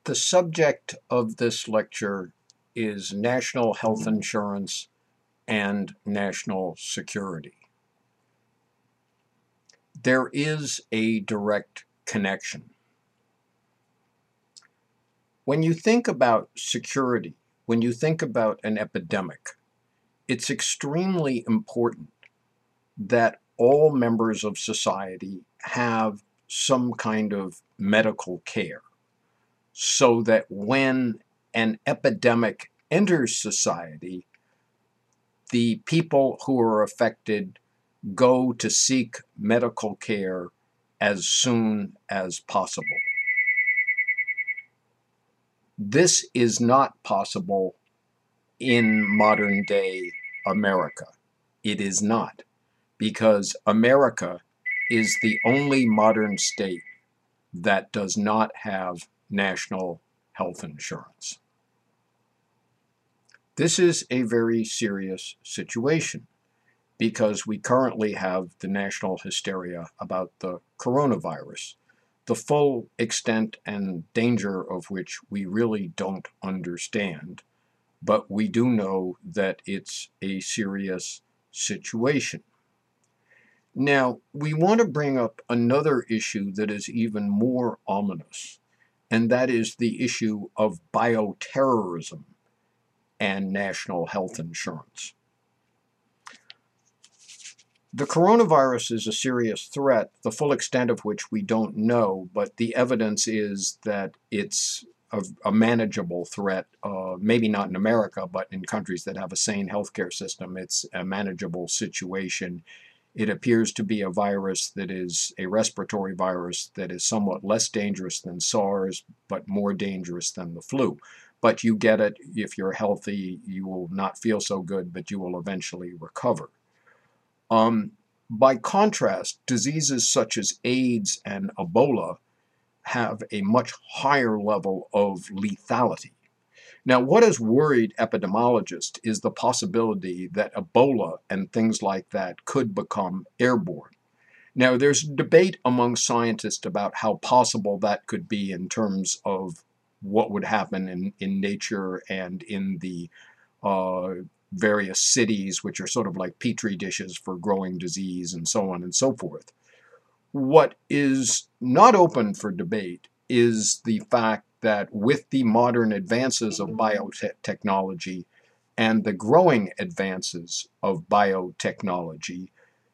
The subject of this lecture is national health insurance and national security. There is a direct connection. When you think about security, when you think about an epidemic, it's extremely important that all members of society have some kind of medical care, so that when an epidemic enters society, the people who are affected go to seek medical care as soon as possible. This is not possible in modern day America. It is not, because America is the only modern state that does not have national health insurance. This is a very serious situation because we currently have the national hysteria about the coronavirus, the full extent and danger of which we really don't understand, but we do know that it's a serious situation. Now, we want to bring up another issue that is even more ominous, and that is the issue of bioterrorism and national health insurance. The coronavirus is a serious threat, the full extent of which we don't know, but the evidence is that it's a manageable threat, maybe not in America, but in countries that have a sane healthcare system, it's a manageable situation. It appears to be a virus that is a respiratory virus that is somewhat less dangerous than SARS, but more dangerous than the flu. But you get it. If you're healthy, you will not feel so good, but you will eventually recover. By contrast, diseases such as AIDS and Ebola have a much higher level of lethality. Now, what has worried epidemiologists is the possibility that Ebola and things like that could become airborne. Now, there's debate among scientists about how possible that could be in terms of what would happen in nature and in the various cities, which are sort of like petri dishes for growing disease and so on and so forth. What is not open for debate is the fact that with the modern advances of biotechnology and the growing advances of biotechnology,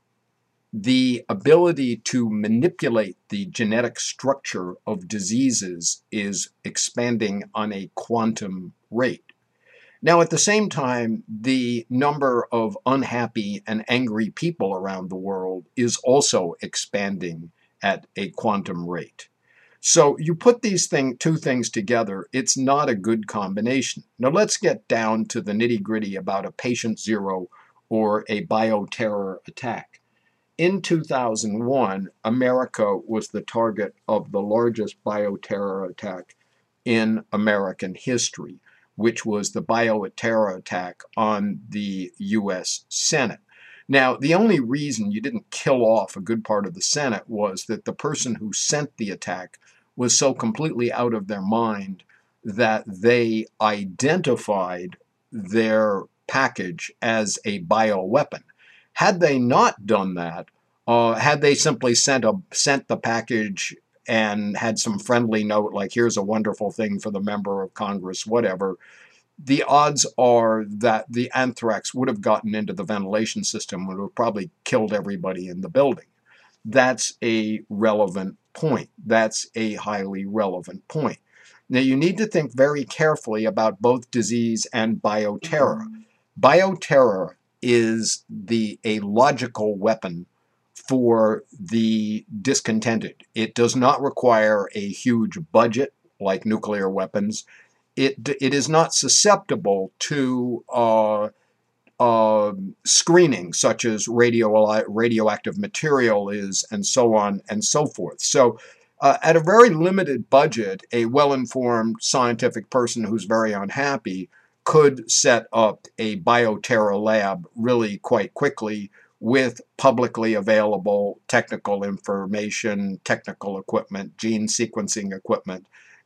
the ability to manipulate the genetic structure of diseases is expanding on a quantum rate. Now, at the same time, the number of unhappy and angry people around the world is also expanding at a quantum rate. So you put these two things together, it's not a good combination. Now let's get down to the nitty-gritty about a patient zero or a bioterror attack. In 2001, America was the target of the largest bioterror attack in American history, which was the bioterror attack on the U.S. Senate. Now, the only reason you didn't kill off a good part of the Senate was that the person who sent the attack was so completely out of their mind that they identified their package as a bioweapon. Had they not done that, had they simply sent the package and had some friendly note like, here's a wonderful thing for the member of Congress, whatever, the odds are that the anthrax would have gotten into the ventilation system, would have probably killed everybody in the building. That's a relevant point. That's a highly relevant point. Now, you need to think very carefully about both disease and bioterror. Bioterror is a logical weapon for the discontented. It does not require a huge budget like nuclear weapons. It is not susceptible to screening, such as radioactive material is, and so on and so forth. So at a very limited budget, a well-informed scientific person who's very unhappy could set up a bioterror lab really quite quickly with publicly available technical information, technical equipment, gene sequencing equipment,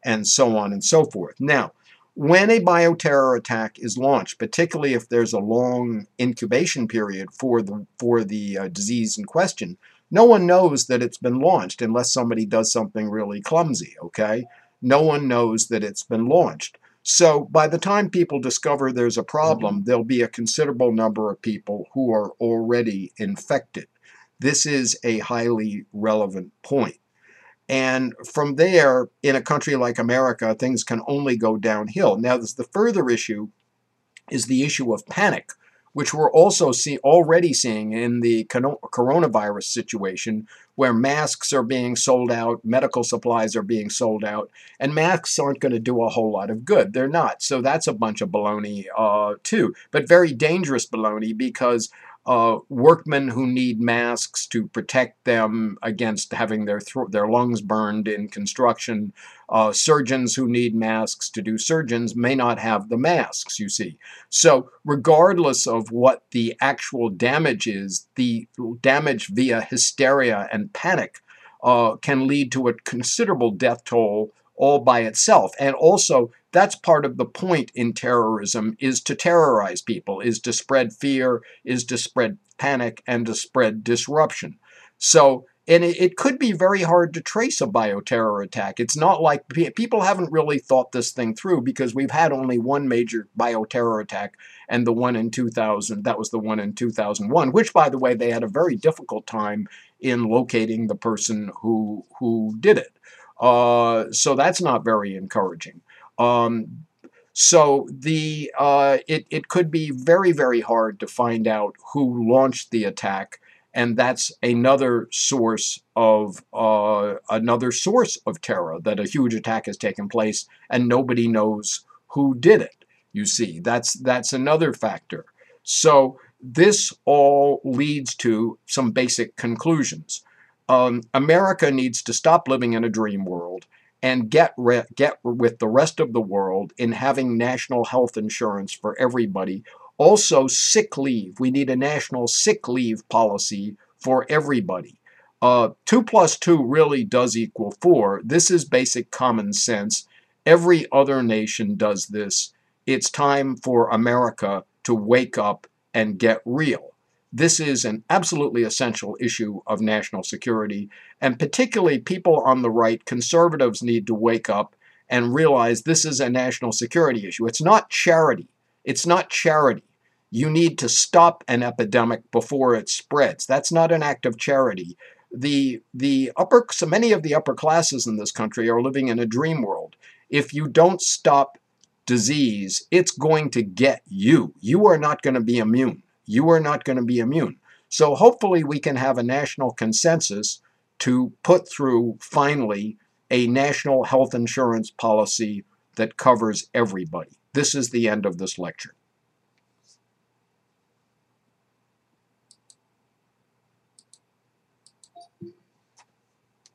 and so on and so forth. Now, when a bioterror attack is launched, particularly if there's a long incubation period for the disease in question, no one knows that it's been launched unless somebody does something really clumsy, okay? No one knows that it's been launched. So by the time people discover there's a problem, there'll be a considerable number of people who are already infected. This is a highly relevant point. And from there, in a country like America, things can only go downhill. Now, the further issue is the issue of panic, which we're also already seeing in the coronavirus situation, where masks are being sold out, medical supplies are being sold out, and masks aren't going to do a whole lot of good. They're not. So that's a bunch of baloney too, but very dangerous baloney, because workmen who need masks to protect them against having their lungs burned in construction, surgeons who need masks to do surgeons may not have the masks, you see. So regardless of what the actual damage is, the damage via hysteria and panic can lead to a considerable death toll all by itself. And also, that's part of the point in terrorism, is to terrorize people, is to spread fear, is to spread panic, and to spread disruption. So, and it could be very hard to trace a bioterror attack. It's not like people haven't really thought this thing through, because we've had only one major bioterror attack, and the one in 2000, that was the one in 2001, which, by the way, they had a very difficult time in locating the person who did it. So that's not very encouraging. So it could be very, very hard to find out who launched the attack, and that's another source of terror, that a huge attack has taken place and nobody knows who did it. You see, that's another factor. So this all leads to some basic conclusions. America needs to stop living in a dream world and get with the rest of the world in having national health insurance for everybody. Also, sick leave. We need a national sick leave policy for everybody. 2 plus 2 really does equal 4. This is basic common sense. Every other nation does this. It's time for America to wake up and get real. This is an absolutely essential issue of national security, and particularly people on the right, conservatives, need to wake up and realize this is a national security issue. It's not charity. It's not charity. You need to stop an epidemic before it spreads. That's not an act of charity. So many of the upper classes in this country are living in a dream world. If you don't stop disease, it's going to get you. You are not going to be immune. You are not going to be immune. So hopefully we can have a national consensus to put through, finally, a national health insurance policy that covers everybody. This is the end of this lecture.